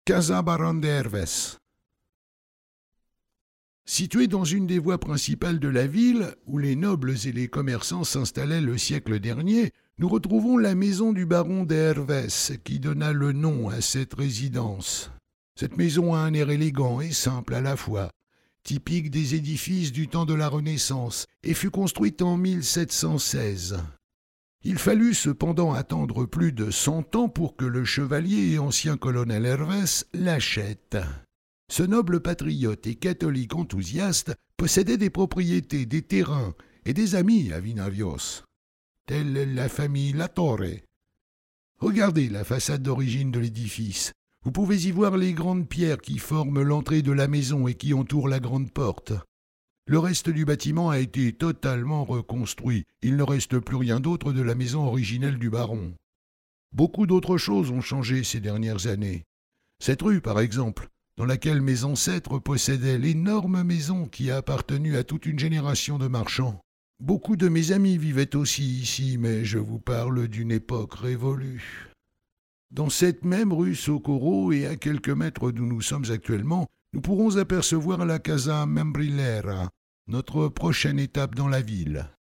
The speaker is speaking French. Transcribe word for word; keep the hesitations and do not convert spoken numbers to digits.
Casa Baron de Herves. Située dans une des voies principales de la ville, où les nobles et les commerçants s'installaient le siècle dernier, nous retrouvons la maison du baron de Herves, qui donna le nom à cette résidence. Cette maison a un air élégant et simple à la fois, typique des édifices du temps de la Renaissance, et fut construite en mille sept cent seize. Il fallut cependant attendre plus de cent ans pour que le chevalier et ancien colonel Herves l'achète. Ce noble patriote et catholique enthousiaste possédait des propriétés, des terrains et des amis à Vinavios, telle la famille Latorre. Regardez la façade d'origine de l'édifice. Vous pouvez y voir les grandes pierres qui forment l'entrée de la maison et qui entourent la grande porte. Le reste du bâtiment a été totalement reconstruit. Il ne reste plus rien d'autre de la maison originelle du baron. Beaucoup d'autres choses ont changé ces dernières années. Cette rue, par exemple, dans laquelle mes ancêtres possédaient l'énorme maison qui a appartenu à toute une génération de marchands. Beaucoup de mes amis vivaient aussi ici, mais je vous parle d'une époque révolue. Dans cette même rue Socorro et à quelques mètres d'où nous sommes actuellement, nous pourrons apercevoir la Casa Membrilera, notre prochaine étape dans la ville.